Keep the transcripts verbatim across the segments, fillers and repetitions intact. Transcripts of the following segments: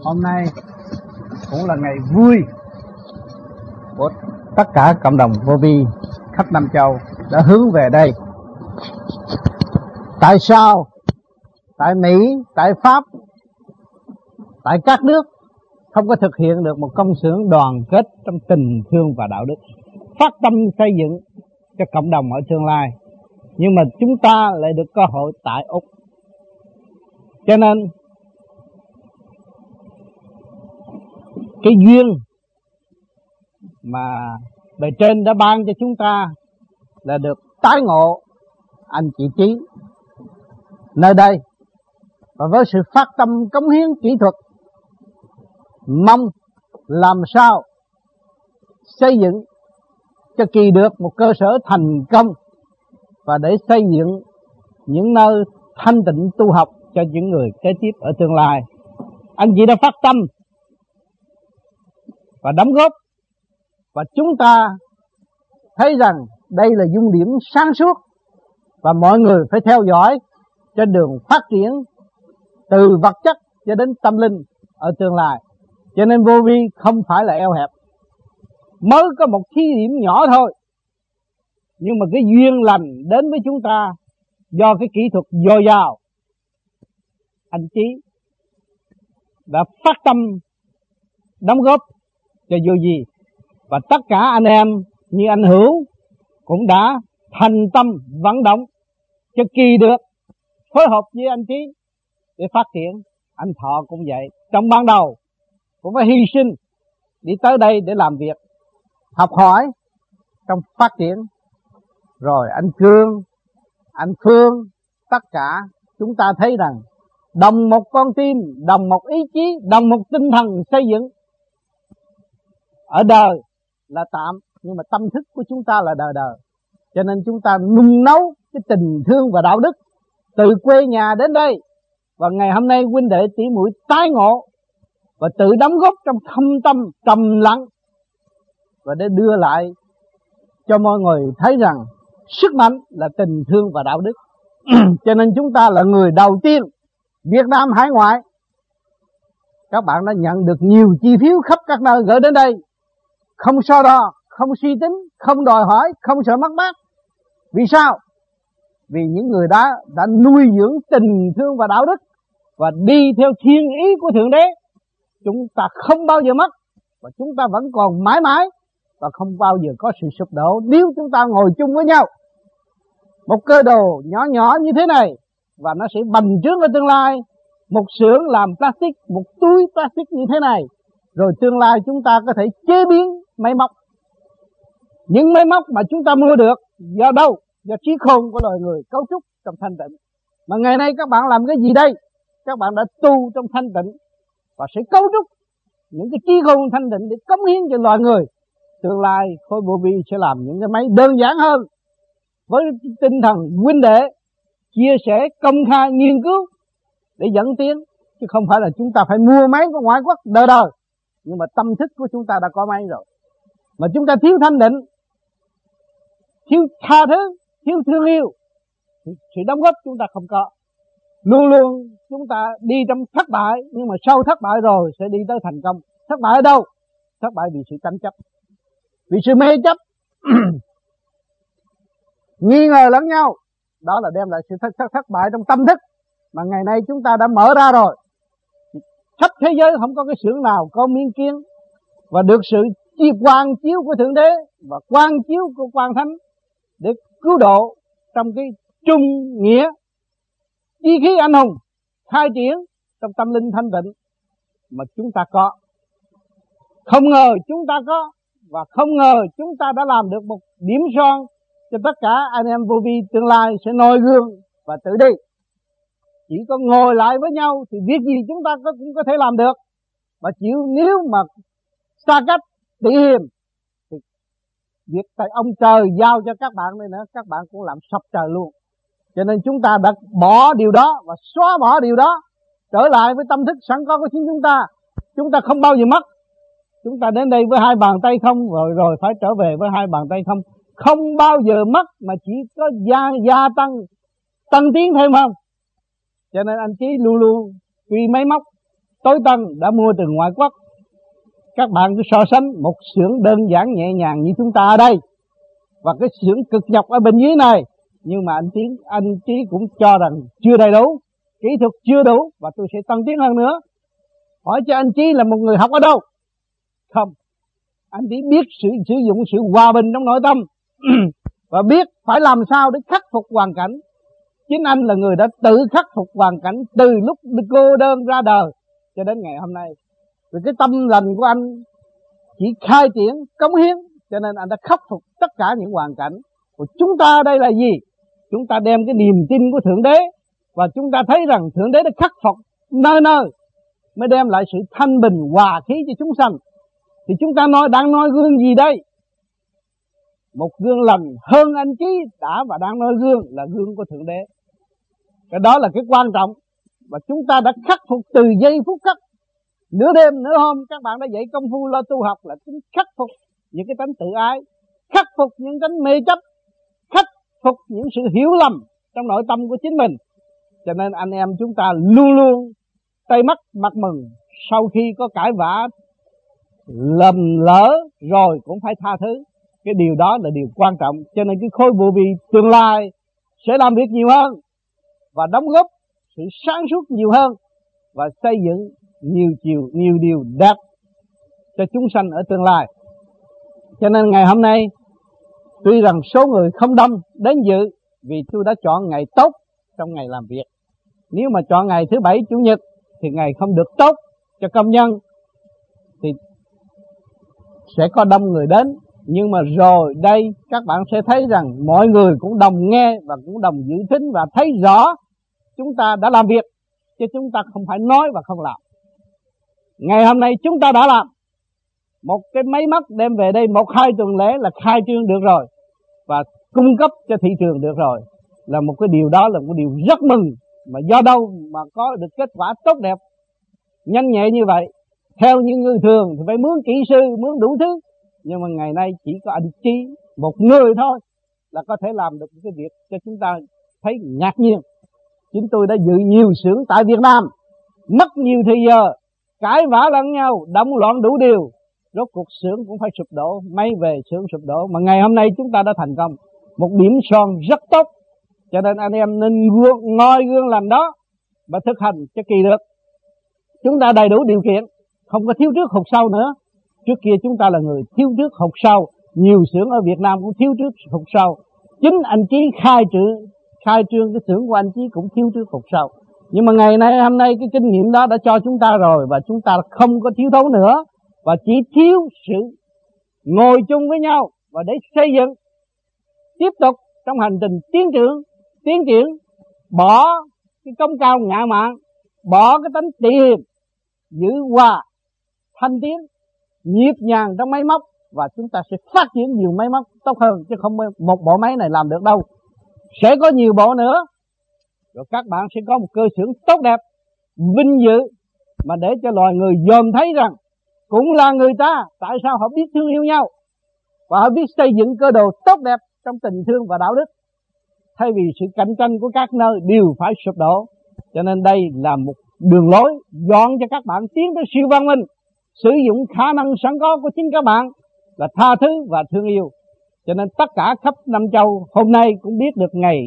Hôm nay cũng là ngày vui của tất cả cộng đồng vô vi khắp Nam Châu đã hướng về đây. Tại sao? Tại Mỹ, tại Pháp, tại các nước không có thực hiện được một công xưởng đoàn kết trong tình thương và đạo đức, phát tâm xây dựng cho cộng đồng ở tương lai. Nhưng mà chúng ta lại được cơ hội tại Úc. Cho nên cái duyên mà bề trên đã ban cho chúng ta là được tái ngộ anh chị Trí nơi đây, và với sự phát tâm cống hiến kỹ thuật, mong làm sao xây dựng cho kỳ được một cơ sở thành công, và để xây dựng những nơi thanh tịnh tu học cho những người kế tiếp ở tương lai. Anh chị đã phát tâm và đóng góp, và chúng ta thấy rằng đây là dung điểm sáng suốt, và mọi người phải theo dõi trên đường phát triển từ vật chất cho đến tâm linh ở tương lai. Cho nên vô vi không phải là eo hẹp, mới có một thí điểm nhỏ thôi, nhưng mà cái duyên lành đến với chúng ta do cái kỹ thuật dồi dào. Anh Chí đã phát tâm đóng góp cho vô vi, và tất cả anh em như anh Hữu cũng đã thành tâm vận động cho kỳ được phối hợp với anh Chí để phát triển. Anh Thọ cũng vậy, trong ban đầu cũng phải hy sinh đi tới đây để làm việc, học hỏi trong phát triển. Rồi anh Cương, anh Phương, tất cả chúng ta thấy rằng đồng một con tim, đồng một ý chí, đồng một tinh thần xây dựng. Ở đời là tạm, nhưng mà tâm thức của chúng ta là đời đời. Cho nên chúng ta nung nấu cái tình thương và đạo đức từ quê nhà đến đây. Và ngày hôm nay huynh đệ tỷ muội tái ngộ và tự đóng góp trong thâm tâm trầm lặng, và để đưa lại cho mọi người thấy rằng sức mạnh là tình thương và đạo đức. Cho nên chúng ta là người đầu tiên Việt Nam hải ngoại. Các bạn đã nhận được nhiều chi phiếu khắp các nơi gửi đến đây, không so đo, không suy tính, không đòi hỏi, không sợ mất mát. Vì sao? Vì những người đã đã nuôi dưỡng tình thương và đạo đức và đi theo thiên ý của Thượng Đế. Chúng ta không bao giờ mất, và chúng ta vẫn còn mãi mãi, và không bao giờ có sự sụp đổ nếu chúng ta ngồi chung với nhau. Một cơ đồ nhỏ nhỏ như thế này, và nó sẽ bành trướng ở tương lai. Một xưởng làm plastic, một túi plastic như thế này, rồi tương lai chúng ta có thể chế biến máy móc. Những máy móc mà chúng ta mua được do đâu? Do trí khôn của loài người cấu trúc trong thanh tịnh. Mà ngày nay các bạn làm cái gì đây? Các bạn đã tu trong thanh tịnh và sẽ cấu trúc những cái trí khôn thanh tịnh để cống hiến cho loài người. Tương lai khối vô vi sẽ làm những cái máy đơn giản hơn, với tinh thần huynh đệ, chia sẻ, công khai, nghiên cứu để dẫn tiến, chứ không phải là chúng ta phải mua máy của ngoại quốc đời đời. Nhưng mà tâm thức của chúng ta đã có máy rồi, mà chúng ta thiếu thanh định, thiếu tha thứ, thiếu thương yêu, thì sự đóng góp chúng ta không có. Luôn luôn chúng ta đi trong thất bại, nhưng mà sau thất bại rồi sẽ đi tới thành công. Thất bại ở đâu? Thất bại vì sự tranh chấp, vì sự mê chấp, nghi ngờ lẫn nhau. Đó là đem lại sự thất, thất, thất bại trong tâm thức. Mà ngày nay chúng ta đã mở ra rồi. Khắp thế giới không có cái xưởng nào có miếng kiến, và được sự chi quang chiếu của Thượng Đế và quang chiếu của Quan Thánh để cứu độ trong cái trung nghĩa ý khí anh hùng khai triển trong tâm linh thanh tịnh mà chúng ta có. Không ngờ chúng ta có, và không ngờ chúng ta đã làm được một điểm son cho tất cả anh em vô vi tương lai sẽ noi gương và tự đi. Chỉ có ngồi lại với nhau thì việc gì chúng ta cũng có thể làm được. Mà chịu nếu mà xa cách tị hiềm thì việc tại ông trời giao cho các bạn đây nữa, các bạn cũng làm sập trời luôn. Cho nên chúng ta đã bỏ điều đó và xóa bỏ điều đó, trở lại với tâm thức sẵn có của chính chúng ta. Chúng ta không bao giờ mất. Chúng ta đến đây với hai bàn tay không, rồi rồi phải trở về với hai bàn tay không. Không bao giờ mất, mà chỉ có gia, gia tăng, tăng tiến thêm không. Cho nên anh Chí luôn luôn tuy máy móc tối tân đã mua từ ngoại quốc. Các bạn cứ so sánh một xưởng đơn giản nhẹ nhàng như chúng ta ở đây và cái xưởng cực nhọc ở bên dưới này, nhưng mà anh Tiến anh Trí cũng cho rằng chưa đầy đủ, kỹ thuật chưa đủ và tôi sẽ tăng tiến hơn nữa. Hỏi cho anh Trí là một người học ở đâu? Không, anh Trí biết sử, sử dụng sự hòa bình trong nội tâm và biết phải làm sao để khắc phục hoàn cảnh. Chính anh là người đã tự khắc phục hoàn cảnh từ lúc cô đơn ra đời cho đến ngày hôm nay. Vì cái tâm lành của anh chỉ khai triển, cống hiến, cho nên anh đã khắc phục tất cả những hoàn cảnh. Của chúng ta đây là gì? Chúng ta đem cái niềm tin của Thượng Đế, và chúng ta thấy rằng Thượng Đế đã khắc phục nơi nơi mới đem lại sự thanh bình hòa khí cho chúng sanh. Thì chúng ta nói đang nói gương gì đây? Một gương lành hơn anh Trí đã và đang nói gương là gương của Thượng Đế. Cái đó là cái quan trọng, và chúng ta đã khắc phục từ giây phút khắc. Nửa đêm nửa hôm các bạn đã dạy công phu lo tu học là chúng khắc phục những cái tánh tự ái, khắc phục những tánh mê chấp, khắc phục những sự hiểu lầm trong nội tâm của chính mình. Cho nên anh em chúng ta luôn luôn tay mắt mặt mừng, sau khi có cãi vã lầm lỡ rồi cũng phải tha thứ. Cái điều đó là điều quan trọng. Cho nên cái khối vô vi tương lai sẽ làm việc nhiều hơn và đóng góp sự sáng suốt nhiều hơn và xây dựng nhiều chiều nhiều điều đẹp cho chúng sanh ở tương lai. Cho nên ngày hôm nay tuy rằng số người không đông đến dự, vì tôi đã chọn ngày tốt trong ngày làm việc. Nếu mà chọn ngày thứ bảy chủ nhật thì ngày không được tốt cho công nhân thì sẽ có đông người đến. Nhưng mà rồi đây các bạn sẽ thấy rằng mọi người cũng đồng nghe và cũng đồng dự thính và thấy rõ chúng ta đã làm việc, chứ chúng ta không phải nói và không làm. Ngày hôm nay chúng ta đã làm. Một cái máy móc đem về đây một hai tuần lễ là khai trương được rồi và cung cấp cho thị trường được rồi. Là một cái điều đó là một điều rất mừng. Mà do đâu mà có được kết quả tốt đẹp nhanh nhẹ như vậy? Theo những người thường thì phải mướn kỹ sư, mướn đủ thứ. Nhưng mà ngày nay chỉ có anh Trí một người thôi là có thể làm được cái việc cho chúng ta thấy ngạc nhiên. Chính tôi đã dự nhiều xưởng tại Việt Nam, mất nhiều thời giờ, cãi vã lẫn nhau, động loạn đủ điều, rốt cuộc xưởng cũng phải sụp đổ, máy về xưởng sụp đổ. Mà ngày hôm nay chúng ta đã thành công, một điểm son rất tốt. Cho nên anh em nên ngoi gương làm đó và thực hành cho kỳ được. Chúng ta đầy đủ điều kiện, không có thiếu trước hụt sau nữa. Trước kia chúng ta là người thiếu trước hụt sau, nhiều xưởng ở Việt Nam cũng thiếu trước hụt sau. Chính anh Trí khai trương khai trương cái xưởng của anh Trí cũng thiếu trước hụt sau. Nhưng mà ngày nay hôm nay cái kinh nghiệm đó đã cho chúng ta rồi, và chúng ta không có thiếu thốn nữa, và chỉ thiếu sự ngồi chung với nhau và để xây dựng tiếp tục trong hành trình tiến trưởng tiến triển, bỏ cái công cao ngạo mạn, bỏ cái tánh tị hiềm, giữ hòa thanh tiến nhịp nhàng trong máy móc, và chúng ta sẽ phát triển nhiều máy móc tốt hơn, chứ không một bộ máy này làm được đâu. Sẽ có nhiều bộ nữa, rồi các bạn sẽ có một cơ xưởng tốt đẹp, vinh dự, mà để cho loài người dòm thấy rằng cũng là người ta, tại sao họ biết thương yêu nhau và họ biết xây dựng cơ đồ tốt đẹp trong tình thương và đạo đức, thay vì sự cạnh tranh của các nơi đều phải sụp đổ. Cho nên đây là một đường lối dọn cho các bạn tiến tới siêu văn minh, sử dụng khả năng sẵn có của chính các bạn là tha thứ và thương yêu. Cho nên tất cả khắp năm châu hôm nay cũng biết được ngày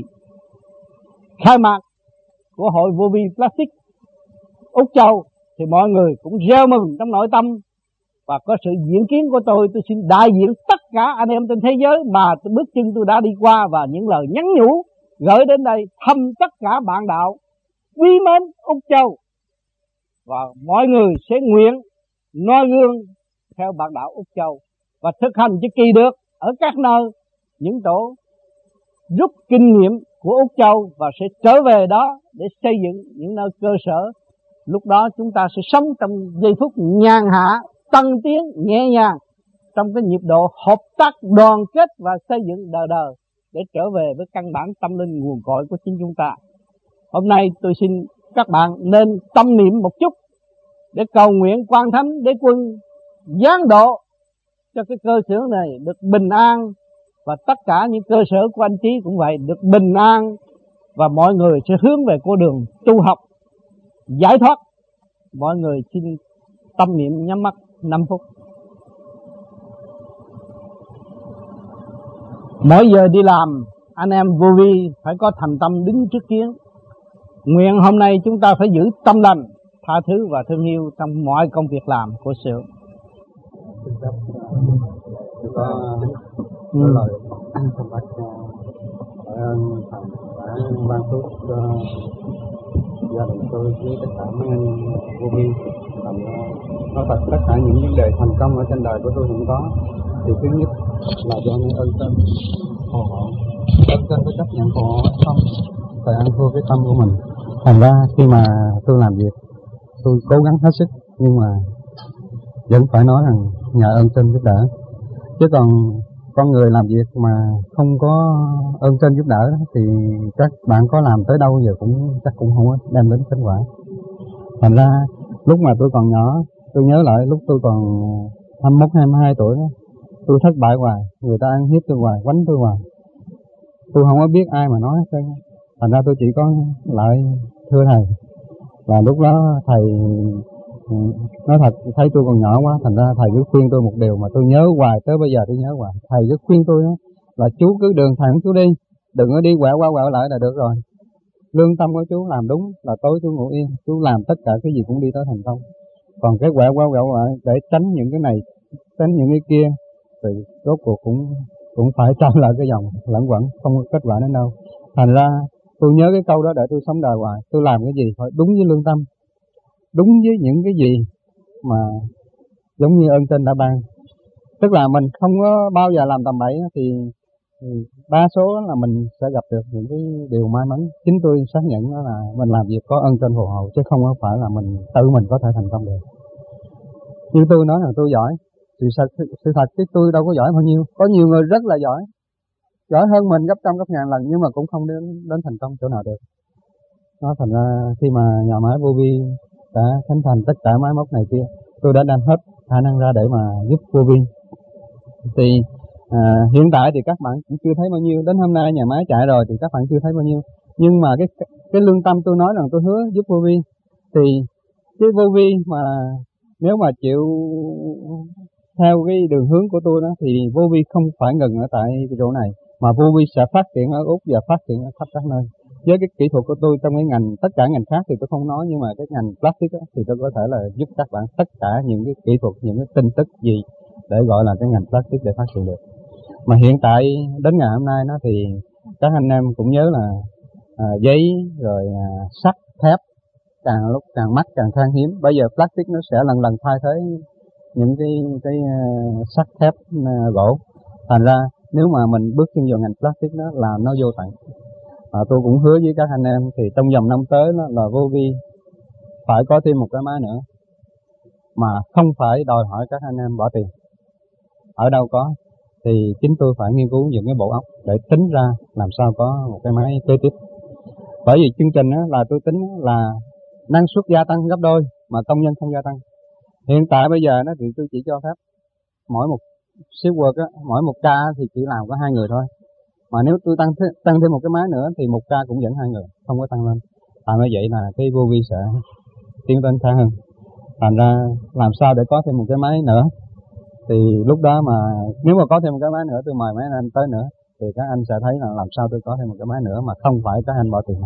khai mạc của hội vô vi plastic Úc Châu, thì mọi người cũng reo mừng trong nội tâm. Và có sự diễn kiến của tôi, tôi xin đại diện tất cả anh em trên thế giới mà bước chân tôi đã đi qua, và những lời nhắn nhủ gửi đến đây thăm tất cả bạn đạo quý mến Úc Châu. Và mọi người sẽ nguyện noi gương theo bạn đạo Úc Châu và thực hành cho kỳ được ở các nơi, những tổ rút kinh nghiệm của Úc Châu và sẽ trở về đó để xây dựng những nơi cơ sở. Lúc đó chúng ta sẽ sống trong giây phút nhàn hạ, tăng tiến, nhẹ nhàng, trong cái nhịp độ hợp tác, đoàn kết và xây dựng đời đời để trở về với căn bản tâm linh nguồn cội của chính chúng ta. Hôm nay tôi xin các bạn nên tâm niệm một chút để cầu nguyện Quan Thánh Đế Quân giáng độ cho cái cơ sở này được bình an, và tất cả những cơ sở của anh Trí cũng vậy, được bình an, và mọi người sẽ hướng về con đường tu học giải thoát Mọi người xin tâm niệm nhắm mắt năm phút. Mỗi giờ đi làm, anh em vô vi phải có thành tâm đứng trước kiến. Nguyện hôm nay chúng ta phải giữ tâm lành, tha thứ và thương yêu trong mọi công việc làm của xưởng. Có ừ. lời thông bác cảm ơn thầy đã ban phước cho gia đình tôi với tất cả mấy anh vô vi. Nói thật tất cả những vấn đề thành công ở trên đời của tôi cũng có. Thì thứ nhất là do những ơn trên phù hộ, ơn trên có chấp nhận phù hộ hay không, phải ăn thua cái tâm của mình. Thành ra khi mà tôi làm việc, tôi cố gắng hết sức, nhưng mà vẫn phải nói rằng nhờ ơn trên giúp đỡ. Chứ còn con người làm việc mà không có ơn trên giúp đỡ thì các bạn có làm tới đâu giờ cũng chắc cũng không có đem đến kết quả. Thành ra lúc mà tôi còn nhỏ, tôi nhớ lại lúc tôi còn hai mươi mốt, hai mươi hai tuổi đó, tôi thất bại hoài, người ta ăn hiếp tôi hoài, quánh tôi hoài. Tôi không có biết ai mà nói hết. Thành ra tôi chỉ có lại thưa thầy. Và lúc đó thầy nói thật, thấy tôi còn nhỏ quá, thành ra thầy cứ khuyên tôi một điều mà tôi nhớ hoài, tới bây giờ tôi nhớ hoài. Thầy cứ khuyên tôi đó, là chú cứ đường thẳng chú đi, đừng có đi quẹo qua quẹo lại là được rồi. Lương tâm của chú làm đúng là tối chú ngủ yên, chú làm tất cả cái gì cũng đi tới thành công. Còn cái quẹo qua quẹo lại để tránh những cái này, tránh những cái kia, thì rốt cuộc cũng cũng phải trở lại cái dòng lẫn quẩn, không có kết quả đến đâu. Thành ra tôi nhớ cái câu đó để tôi sống đời hoài. Tôi làm cái gì phải đúng với lương tâm, đúng với những cái gì mà giống như ơn trên đã ban. Tức là mình không có bao giờ làm tầm bậy thì, thì đa số là mình sẽ gặp được những cái điều may mắn. Chính tôi xác nhận đó là mình làm việc có ơn trên phù hộ, chứ không phải là mình tự mình có thể thành công được. Như tôi nói là tôi giỏi, thì sự, sự thật chứ tôi đâu có giỏi bao nhiêu. Có nhiều người rất là giỏi, giỏi hơn mình gấp trăm gấp ngàn lần, nhưng mà cũng không đến đến thành công chỗ nào được. Nó thành ra khi mà nhà máy vô vi đã khánh thành tất cả máy móc này kia, tôi đã đem hết khả năng ra để mà giúp vô vi. Thì à, hiện tại thì các bạn cũng chưa thấy bao nhiêu. Đến hôm nay nhà máy chạy rồi thì các bạn chưa thấy bao nhiêu. Nhưng mà cái cái lương tâm tôi nói rằng tôi hứa giúp vô vi. Thì cái vô vi mà nếu mà chịu theo cái đường hướng của tôi đó, thì vô vi không phải ngừng ở tại cái chỗ này, mà vô vi sẽ phát triển ở Úc và phát triển ở khắp các nơi. Với cái kỹ thuật của tôi trong cái ngành, tất cả ngành khác thì tôi không nói, nhưng mà cái ngành plastic đó, thì tôi có thể là giúp các bạn tất cả những cái kỹ thuật, những cái tin tức gì để gọi là cái ngành plastic để phát triển được. Mà hiện tại đến ngày hôm nay nó thì các anh em cũng nhớ là à, giấy rồi à, sắt thép càng lúc càng mắc, càng khan hiếm. Bây giờ plastic nó sẽ lần lần thay thế những cái cái uh, sắt thép uh, gỗ. Thành ra nếu mà mình bước chân vào ngành plastic đó là nó vô tận. À, tôi cũng hứa với các anh em thì trong vòng năm tới đó là vô vi phải có thêm một cái máy nữa, mà không phải đòi hỏi các anh em bỏ tiền. Ở đâu có thì chính tôi phải nghiên cứu những cái bộ óc để tính ra làm sao có một cái máy kế tiếp. Bởi vì chương trình đó là tôi tính là năng suất gia tăng gấp đôi mà công nhân không gia tăng. Hiện tại bây giờ nó thì tôi chỉ cho phép mỗi một shift work á, mỗi một ca thì chỉ làm có hai người thôi. Mà nếu tôi tăng th- tăng thêm một cái máy nữa thì một ca cũng vẫn hai người, không có tăng lên. Tại như vậy là cái vô vi sẽ tiến tới khá hơn. Thành ra làm sao để có thêm một cái máy nữa, thì lúc đó mà nếu mà có thêm một cái máy nữa tôi mời mấy anh tới nữa, thì các anh sẽ thấy là làm sao tôi có thêm một cái máy nữa mà không phải các anh bỏ tiền.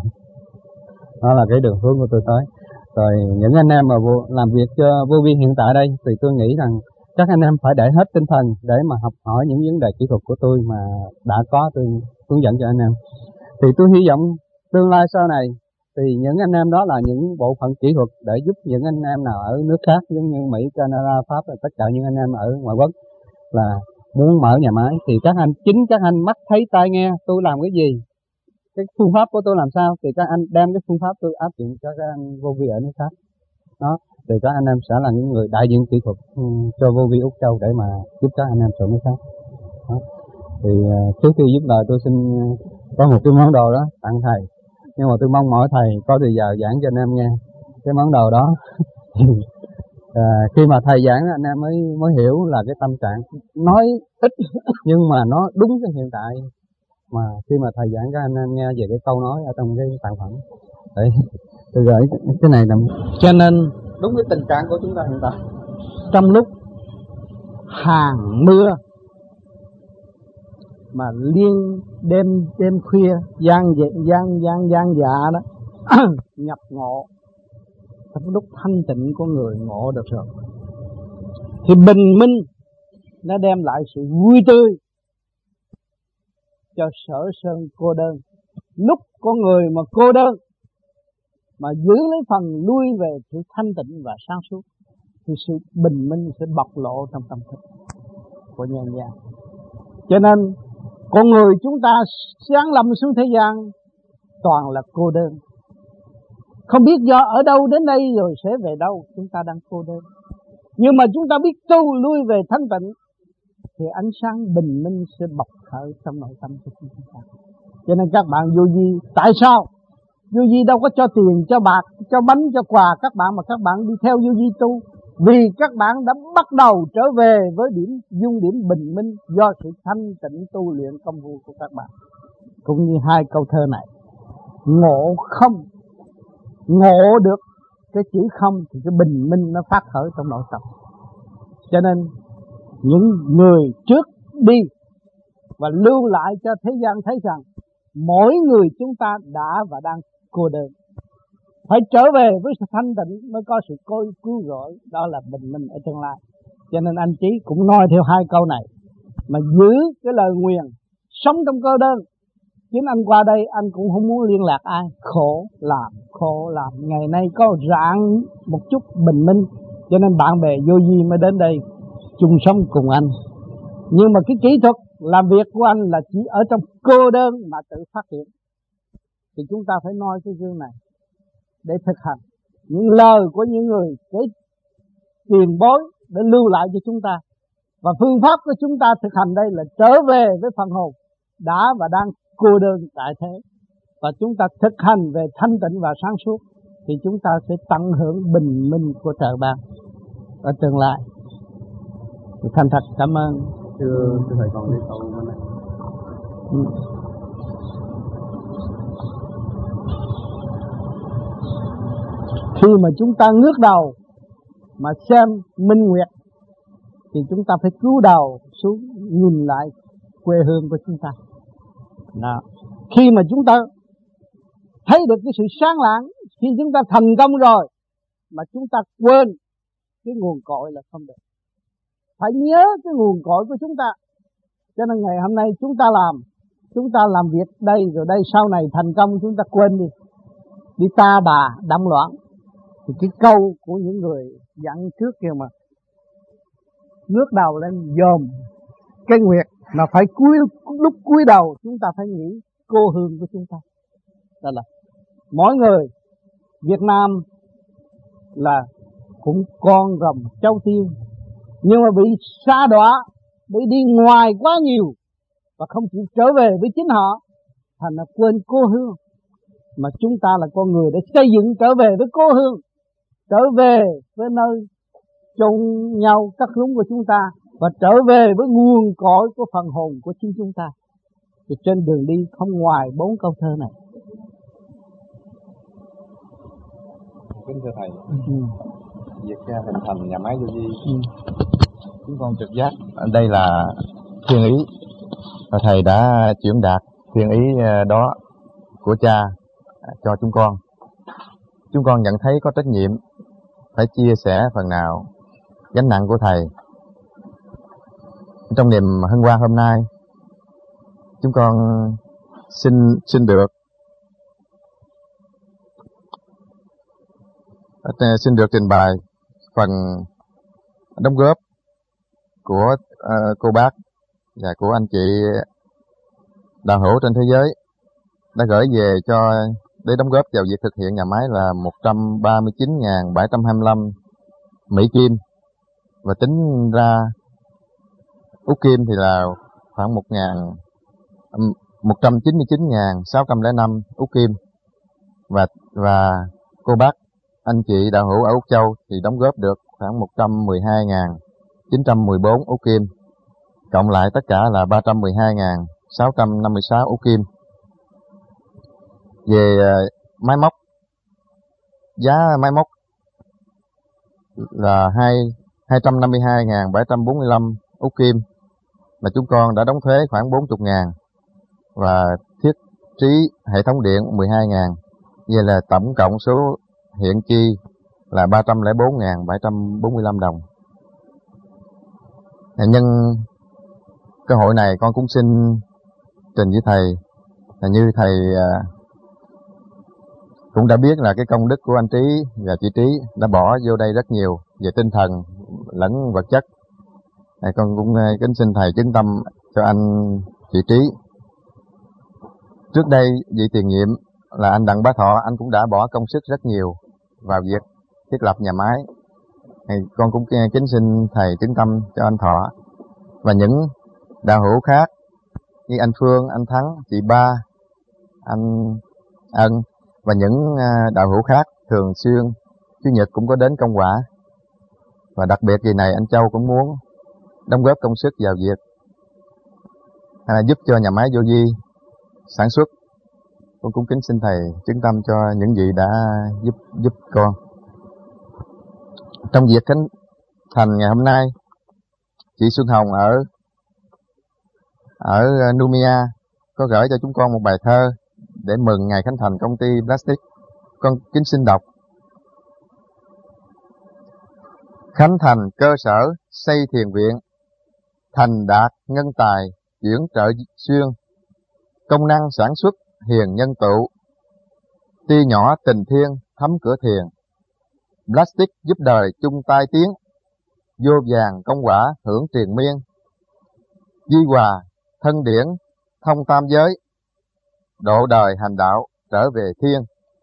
Đó là cái đường hướng của tôi tới. Rồi những anh em mà vô, làm việc cho vô vi hiện tại đây thì tôi nghĩ rằng các anh em phải để hết tinh thần để mà học hỏi những vấn đề kỹ thuật của tôi mà đã có, tôi hướng dẫn cho anh em. Thì tôi hy vọng tương lai sau này thì những anh em đó là những bộ phận kỹ thuật để giúp những anh em nào ở nước khác giống như Mỹ, Canada, Pháp và tất cả những anh em ở ngoại quốc là muốn mở nhà máy, thì các anh chính các anh mắt thấy tai nghe tôi làm cái gì, cái phương pháp của tôi làm sao, thì các anh đem cái phương pháp tôi áp dụng cho các anh vô vi ở nước khác. Đó, thì các anh em sẽ là những người đại diện kỹ thuật um, cho vô vi Úc Châu để mà giúp các anh em ở nước khác. Đó. Thì uh, trước khi giúp lời tôi xin uh, có một cái món đồ đó tặng thầy, nhưng mà tôi mong mỏi thầy có thời giờ giảng cho anh em nghe cái món đồ đó. À, khi mà thầy giảng anh em mới mới hiểu là cái tâm trạng nói ít nhưng mà nó đúng cái hiện tại mà khi mà thầy giảng các anh em nghe về cái câu nói ở trong cái sản phẩm. Đấy, tôi gửi cái này là cho nên đúng cái tình trạng của chúng ta hiện tại. Trong lúc hàng mưa mà liên đêm đêm khuya gian gian gian gian dạ đó nhập ngộ, trong lúc thanh tịnh của người ngộ được rồi thì bình minh nó đem lại sự vui tươi cho sở sơn cô đơn. Lúc con người mà cô đơn mà giữ lấy phần lui về sự thanh tịnh và sáng suốt thì sự bình minh sẽ bộc lộ trong tâm thức của nhân gian. Cho nên con người chúng ta sáng lâm xuống thế gian toàn là cô đơn, không biết do ở đâu đến đây rồi sẽ về đâu. Chúng ta đang cô đơn, nhưng mà chúng ta biết tu lui về thanh tịnh thì ánh sáng bình minh sẽ bộc khởi trong nội tâm của chúng ta. Cho nên các bạn vô vi, tại sao vô vi đâu có cho tiền, cho bạc, cho bánh, cho quà các bạn, mà các bạn đi theo vô vi tu? Vì các bạn đã bắt đầu trở về với điểm dung điểm bình minh do sự thanh tịnh tu luyện công phu của các bạn. Cũng như hai câu thơ này, ngộ không, ngộ được cái chữ không thì cái bình minh nó phát khởi trong nội tâm. Cho nên những người trước đi và lưu lại cho thế gian thấy rằng mỗi người chúng ta đã và đang cô đơn, phải trở về với sự thanh tịnh mới có sự cứu rỗi, đó là bình minh ở tương lai. Cho nên anh Chí cũng nói theo hai câu này mà giữ cái lời nguyền, sống trong cô đơn. Chính anh qua đây anh cũng không muốn liên lạc ai, khổ làm, khổ làm. Ngày nay có rạng một chút bình minh, cho nên bạn bè vô vi mới đến đây chung sống cùng anh. Nhưng mà cái kỹ thuật làm việc của anh là chỉ ở trong cô đơn mà tự phát hiện. Thì chúng ta phải nói cái gương này để thực hành những lời của những người cái tiền bối để lưu lại cho chúng ta. Và phương pháp của chúng ta thực hành đây là trở về với phần hồn đã và đang cô đơn tại thế. Và chúng ta thực hành về thanh tịnh và sáng suốt thì chúng ta sẽ tận hưởng bình minh của trời ban ở tương lai. Thì thành thật cảm ơn. Thưa thầy còn đi câu bên này. Ừ. Khi mà chúng ta ngước đầu mà xem minh nguyệt thì chúng ta phải cúi đầu xuống nhìn lại quê hương của chúng ta. Đó. Khi mà chúng ta thấy được cái sự sáng lạng, khi chúng ta thành công rồi mà chúng ta quên cái nguồn cội là không được. Phải nhớ cái nguồn cội của chúng ta. Cho nên ngày hôm nay chúng ta làm, chúng ta làm việc đây rồi đây sau này thành công chúng ta quên đi, đi ta bà đâm loạn. Thì cái câu của những người dặn trước kia mà ngước đầu lên dòm cái nguyệt mà phải cúi, lúc cúi đầu chúng ta phải nghĩ cô hương của chúng ta. Đó là mỗi người Việt Nam là cũng con rồng châu tiên, nhưng mà bị sa đọa, bị đi ngoài quá nhiều và không chịu trở về với chính họ, thành là quên cô hương. Mà chúng ta là con người để xây dựng trở về với cô hương, trở về với nơi chôn nhau cắt rúng của chúng ta và trở về với nguồn cội của phần hồn của chính chúng ta. Thì trên đường đi không ngoài bốn câu thơ này. Kính thưa thầy, ừ. việc hình thành nhà máy vô vi, ừ. chúng con trực giác đây là thiên ý, và thầy đã chuyển đạt thiên ý đó của cha cho chúng con. Chúng con nhận thấy có trách nhiệm phải chia sẻ phần nào gánh nặng của thầy. Trong niềm hân hoan hôm nay, chúng con xin xin được xin được trình bày phần đóng góp của uh, cô bác và của anh chị đạo hữu trên thế giới đã gửi về cho để đóng góp vào việc thực hiện nhà máy là một trăm ba mươi chín nghìn bảy trăm hai mươi lăm Mỹ Kim, và tính ra Úc Kim thì là khoảng một trăm chín mươi chín nghìn sáu trăm lẻ năm Úc Kim, và và cô bác anh chị đạo hữu ở Úc Châu thì đóng góp được khoảng một trăm mười hai nghìn chín trăm mười bốn Úc Kim, cộng lại tất cả là ba trăm mười hai nghìn sáu trăm năm mươi sáu Úc Kim. Về uh, máy móc, giá máy móc là hai hai trăm năm mươi hai nghìn bảy trăm bốn mươi lăm Úc Kim, mà chúng con đã đóng thuế khoảng bốn mươi ngàn và thiết trí hệ thống điện mười hai ngàn. Vậy là tổng cộng số hiện chi là ba trăm lẻ bốn nghìn bảy trăm bốn mươi lăm đồng. Nhân cơ hội này con cũng xin trình với thầy là như thầy à, cũng đã biết là cái công đức của anh Trí và chị Trí đã bỏ vô đây rất nhiều về tinh thần lẫn vật chất. Này, con cũng kính xin thầy chứng tâm cho anh chị Trí. Trước đây vị tiền nhiệm là anh Đặng Bá Thọ, anh cũng đã bỏ công sức rất nhiều vào việc thiết lập nhà máy. Này, con cũng kính xin thầy chứng tâm cho anh Thọ và những đạo hữu khác như anh Phương, anh Thắng, chị Ba, anh Ân và những đạo hữu khác thường xuyên Chủ nhật cũng có đến công quả. Và đặc biệt kỳ này anh Châu cũng muốn đóng góp công sức vào việc à, giúp cho nhà máy Vô Vi sản xuất. Con cũng kính xin thầy chứng tâm cho những vị đã giúp giúp con. Trong việc khánh thành ngày hôm nay, chị Xuân Hồng ở ở Numia có gửi cho chúng con một bài thơ để mừng ngày khánh thành công ty Plastic. Con kính xin đọc. Khánh thành cơ sở xây thiền viện, thành đạt ngân tài chuyển trợ xuyên, công năng sản xuất hiền nhân tụ, ti nhỏ tình thiên thấm cửa thiền, Plastic giúp đời chung tay tiến, vô vàng công quả hưởng triền miên, di hòa thân điển thông tam giới, độ đời hành đạo trở về thiên.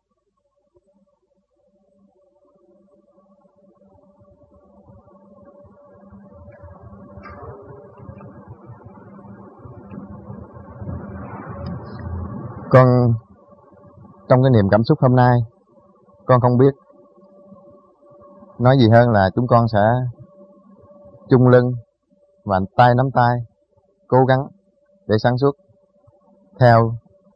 Con trong cái niềm cảm xúc hôm nay, con không biết nói gì hơn là chúng con sẽ chung lưng và tay nắm tay cố gắng để sản xuất theo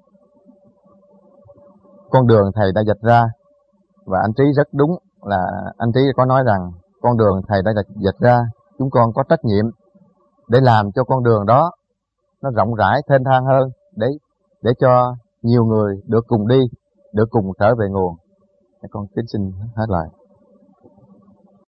con đường thầy đã vạch ra. Và anh Trí rất đúng là anh Trí có nói rằng con đường thầy đã vạch ra, chúng con có trách nhiệm để làm cho con đường đó nó rộng rãi thênh thang hơn, để để cho nhiều người được cùng đi, được cùng trở về nguồn. Con kính xin hết lời.